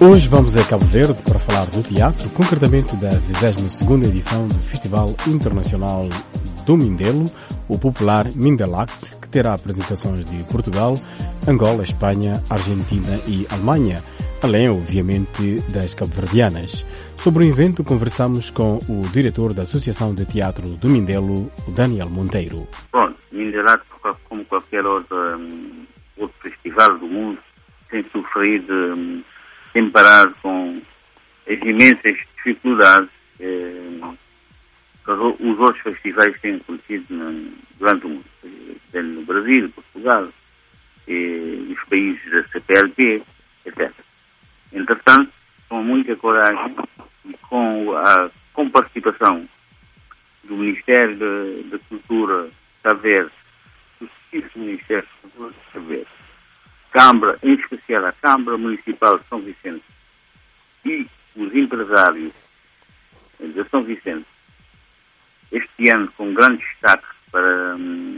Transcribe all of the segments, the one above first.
Hoje vamos a Cabo Verde para falar do teatro, concretamente da 22ª edição do Festival Internacional do Mindelo, o popular Mindelact, que terá apresentações de Portugal, Angola, Espanha, Argentina e Alemanha, além, obviamente, das cabo-verdianas. Sobre o evento, conversamos com o diretor da Associação de Teatro do Mindelo, o Daniel Monteiro. Bom, Mindelact, como qualquer outro festival do mundo, tem sofrido, tem parado com as imensas dificuldades que os outros festivais têm acontecido durante o mundo, no Brasil, Portugal, e os países da CPLP, etc. Entretanto, com muita coragem e com participação do Ministério da Cultura de Cabo Verde, do Ministério da Cultura de Cabo Verde, Câmara, em especial a Câmara Municipal de São Vicente e os empresários de São Vicente, este ano com grande destaque para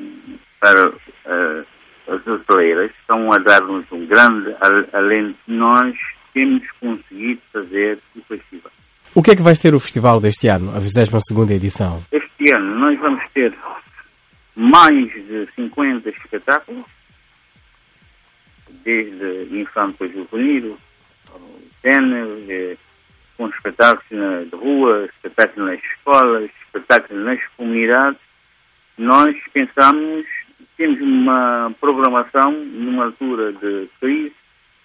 as hoteleiras, estão a dar-nos um grande alento. Nós temos conseguido fazer o festival. O que é que vai ser o festival deste ano, a 22ª edição? Este ano nós vamos ter mais de 50 espetáculos, desde infanto a juvenil, com espetáculos de rua, espetáculos nas escolas, espetáculos nas comunidades. Nós pensamos, temos uma programação numa altura de crise,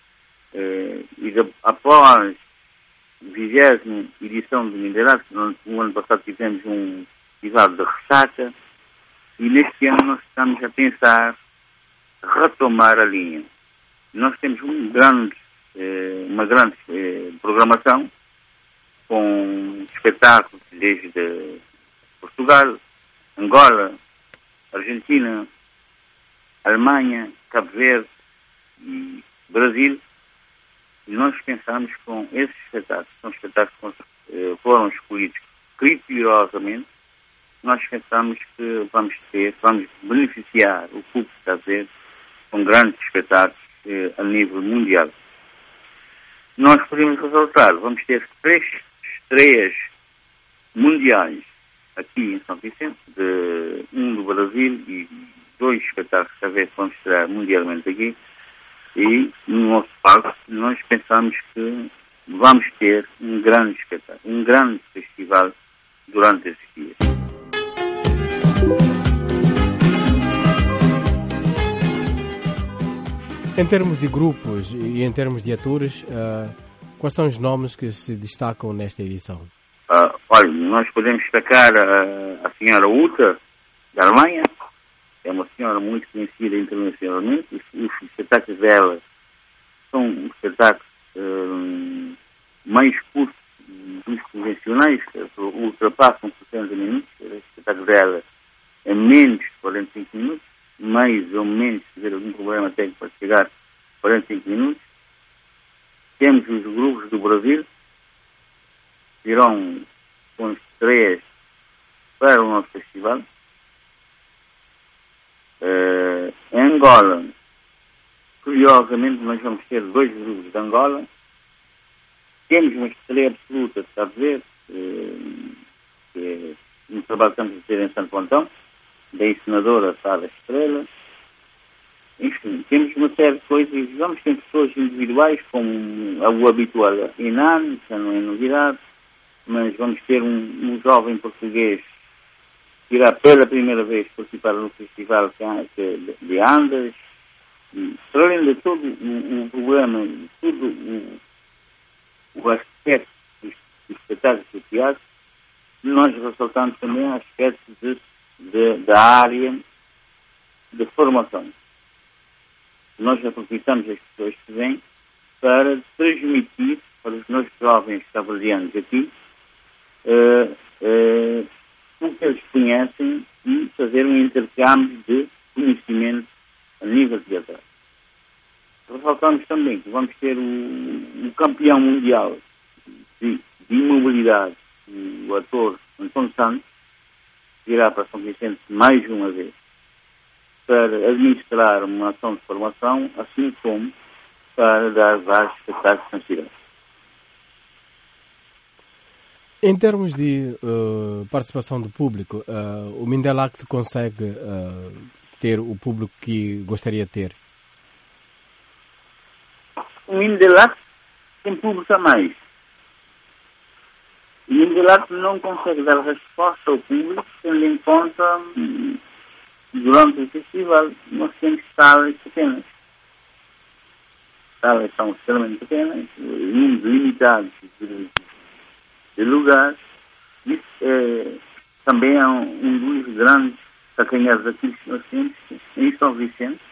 após a 20ª edição do Mindelact, no ano passado tivemos um festival de ressaca, e neste ano nós estamos a pensar retomar a linha. Nós temos uma grande programação com espetáculos desde Portugal, Angola, Argentina, Alemanha, Cabo Verde e Brasil. E nós pensamos com esses espetáculos, são espetáculos que foram escolhidos criteriosamente, nós pensamos que vamos beneficiar o público de Cabo Verde com grandes espetáculos a nível mundial. Nós podemos ressaltar, vamos ter 3 estreias mundiais aqui em São Vicente, um do Brasil e 2 espetáculos que talvez vamos estrear mundialmente aqui. E no nosso palco nós pensamos que vamos ter um grande espetáculo, um grande festival durante esses dias. Em termos de grupos e em termos de atores, quais são os nomes que se destacam nesta edição? Olha, nós podemos destacar a senhora Uta, da Alemanha. É uma senhora muito conhecida internacionalmente. Os espetáculos dela são espetáculos mais curtos dos convencionais, que ultrapassam 60 minutos. O espetáculo dela é menos de 45 minutos, mais ou menos, se tiver algum problema técnico, para chegar a 45 minutos. Temos os grupos do Brasil, que irão com estreias para o nosso festival. Em Angola, curiosamente, nós vamos ter 2 grupos de Angola. Temos uma estreia absoluta de Cabo Verde, que é um trabalho que estamos a ter em Santo Antão, da encenadora Sara Estrela. Enfim, temos uma série de coisas. Vamos ter pessoas individuais, como o habitual Inan, que não é novidade, mas vamos ter um jovem português que irá pela primeira vez participar no festival de Andas. Para além de todo o programa, todo o aspecto dos espetáculos do teatro, nós ressaltamos também aspectos da área de formação. Nós aproveitamos as pessoas que vêm para transmitir para os nossos jovens cabo-verdianos aqui o que eles conhecem e fazer um intercâmbio de conhecimento a nível teatral. Ressaltamos também que vamos ter o campeão mundial de imobilidade, o ator António Santos, que irá para São Vicente mais uma vez para administrar uma ação de formação, assim como para dar vários espetáculos na cidade. Em termos de participação do público, o Mindelact consegue ter o público que gostaria de ter? O Mindelact tem público a mais. O Mindelact não consegue dar resposta ao público, tendo em conta, durante o festival, nós temos salas pequenas. Salas são extremamente pequenas, limitadas de lugar. Isso também é um dos grandes calcanhares aqui que nós temos em São Vicente.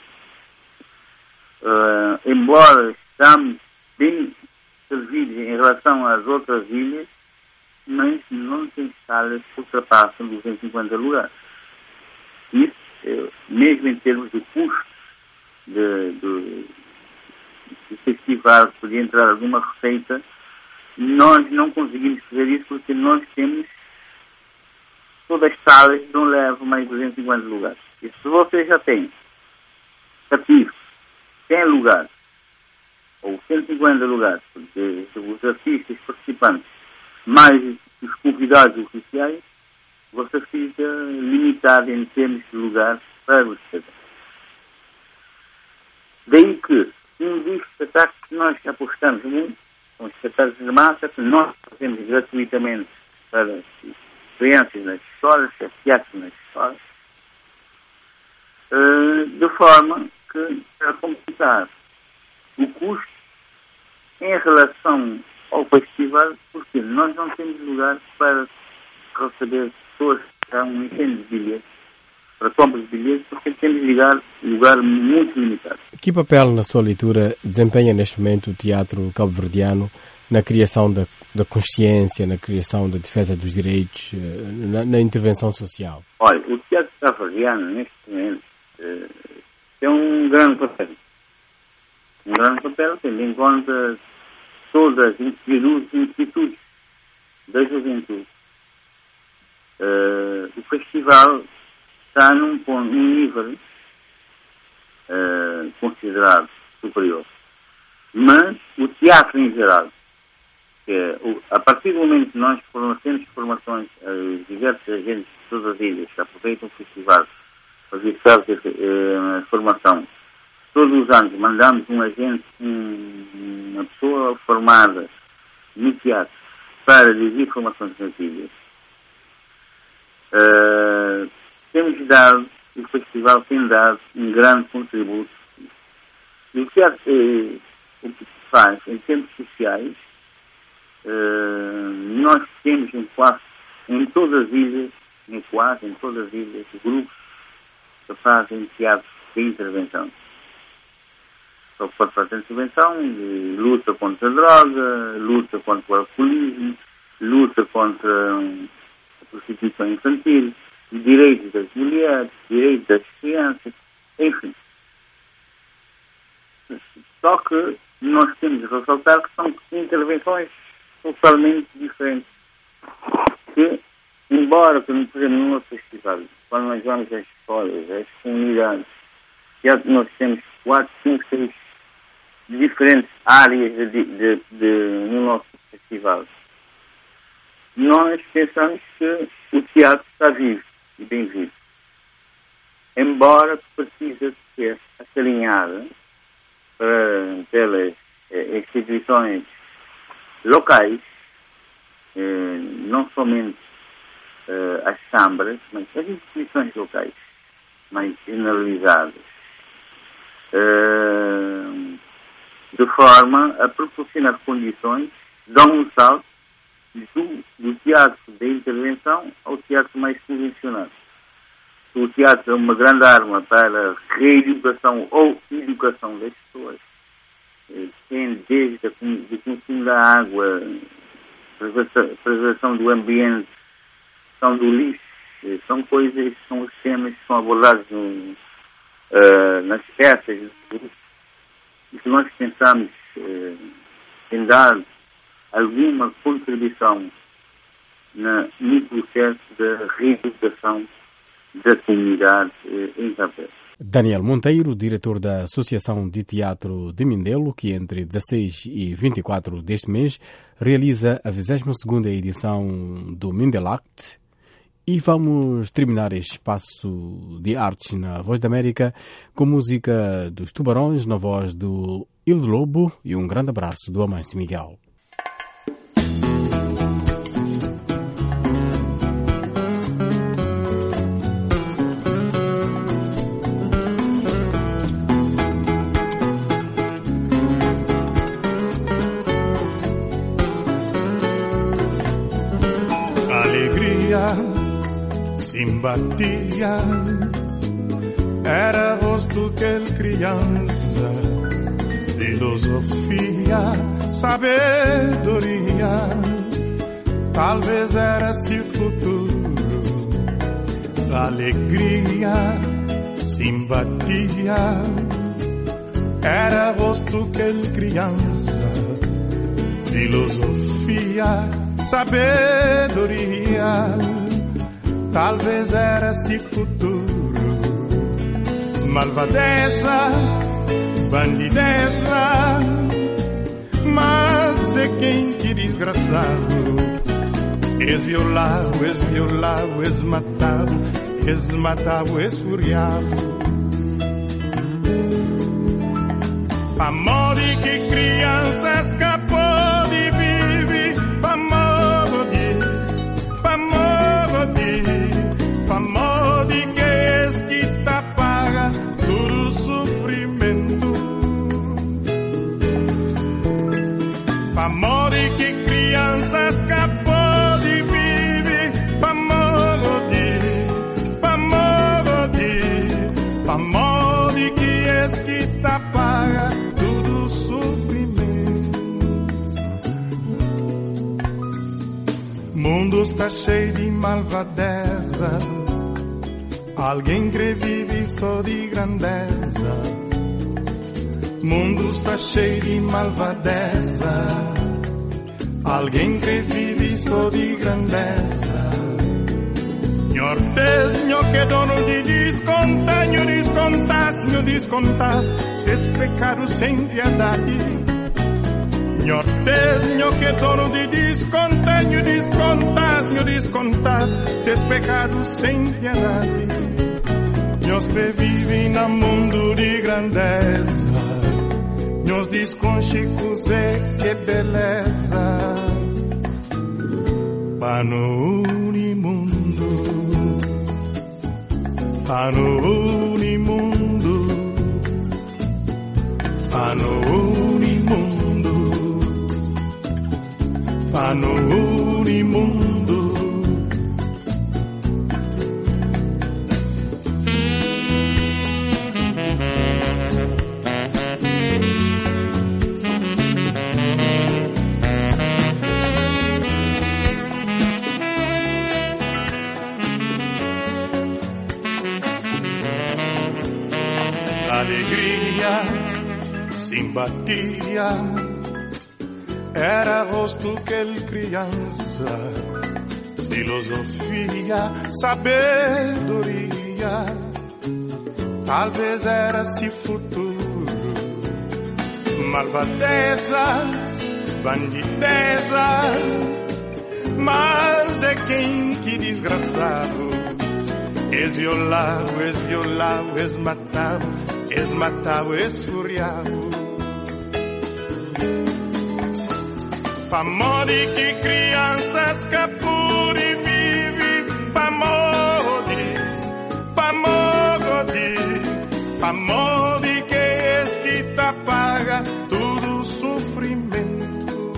Embora estamos bem servidos em relação às outras ilhas, mas não tem salas que ultrapassam 250 lugares. Isso, mesmo em termos de custo do festival, podia entrar alguma receita, nós não conseguimos fazer isso porque nós temos todas as salas não levam mais de 250 lugares. E se você já tem cativo 100 lugares ou 150 lugares, porque os artistas participantes mais os convidados oficiais, você fica limitado em termos de lugares para os espetáculos. Daí que um dos espetáculos que nós apostamos muito são os espetáculos de massa que nós fazemos gratuitamente para as crianças nas escolas, teatro nas escolas, de forma que, para completar o custo em relação ao festival, porque nós não temos lugar para receber pessoas que estão enchendo de bilhetes, para compra de bilhetes, porque temos lugar muito limitado. Que papel, na sua leitura, desempenha neste momento o teatro cabo-verdiano na criação da consciência, na criação da defesa dos direitos, na intervenção social? Olha, o teatro cabo-verdiano, neste momento, tem um grande papel. Um grande papel, tendo em conta todas as institutos da juventude. O festival está num nível considerado superior. Mas o teatro em geral, que é, a partir do momento que nós temos formações, diversos agentes de todas as ilhas que aproveitam o festival para fazer formação, todos os anos mandamos um agente, uma pessoa formada no teatro para dirigir formações nas ilhas. Temos dado, o festival tem dado um grande contributo. E o teatro, o que se faz em termos sociais, nós temos em todas as ilhas, em todas as ilhas, grupos que fazem teatro de intervenção. Só pode fazer intervenção de luta contra a droga, luta contra o alcoolismo, luta contra a prostituição infantil, direitos das mulheres, direitos das crianças, enfim. Só que nós temos de ressaltar que são intervenções totalmente diferentes. Que, embora, por exemplo, no nosso festival, quando nós vamos às escolas, às comunidades, já nós temos 4, 5, 6 diferentes áreas no nosso festival. Nós pensamos que o teatro está vivo e bem vivo. Embora precisa ser acarinhado pelas instituições locais, não somente as câmaras, mas as instituições locais, mais generalizadas, de forma a proporcionar condições, dão um salto do teatro de intervenção ao teatro mais convencional. O teatro é uma grande arma para a reeducação ou educação das pessoas. Tem desde o consumo da água, preservação do ambiente, questão do lixo, são coisas, são os temas que são abordados nas peças e que nós pensamos em dar alguma contribuição no processo de reeducação da comunidade em Cabo Verde. Daniel Monteiro, diretor da Associação de Teatro de Mindelo, que entre 16 e 24 deste mês realiza a 22ª edição do Mindelact. E vamos terminar este espaço de artes na Voz da América com música dos Tubarões na voz do Il Lobo e um grande abraço do Amâncio Miguel. Simpatia era rosto que ele criança, filosofia, sabedoria, talvez era esse futuro, alegria, simpatia, era rosto que ele criança, filosofia, sabedoria, talvez era esse futuro, malvadeza, bandideza, mas é quem que desgraçado, és violado, és matado, és furiado. Amor que criança escapou de viver, amor de que és que te apaga todo sofrimento. Amor de que criança escapou de viver, amor de que és que te apaga todo sofrimento. O mundo está cheio de malvadeza, alguém que vive só de grandeza. O mundo está cheio de malvadeza, alguém que vive só de grandeza. Senhor Deus, Senhor que dono de descontas, seus pecados sem piedade. Senhor Deus, Senhor que dono de descontas, seus pecados sem piedade. Nós que vivem no mundo de grandeza, nós diz com Chico Zé que beleza. Para no unimundo, para no unimundo, para no unimundo, para no unimundo. Alegria, simpatia, era rosto que ele criança, filosofia, sabedoria, talvez era esse futuro, malvadeza, bandideza, mas é quem que desgraçado, és violado, és matado, és furiado. Amor de que criança escapou e vive, amor de que és que te apaga todo sofrimento.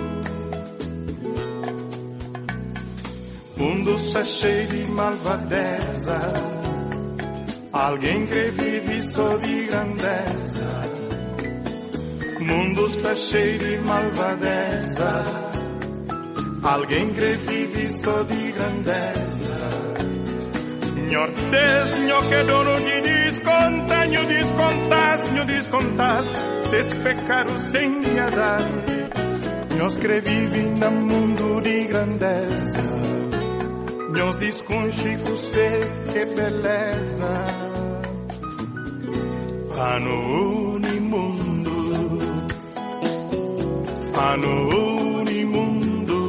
O mundo está cheio de malvadeza, alguém que vive só de grandeza. O mundo está cheio de malvadeza, alguém que vive só de grandeza. Senhor Deus, Senhor que dono de descontas, seus pecados sem piedade. Nós que vivem no mundo de grandeza, nós diz com Chico Zé que beleza. Ano unimundo, ano unimundo,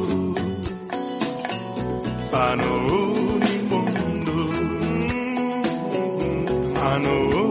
ano unimundo, ano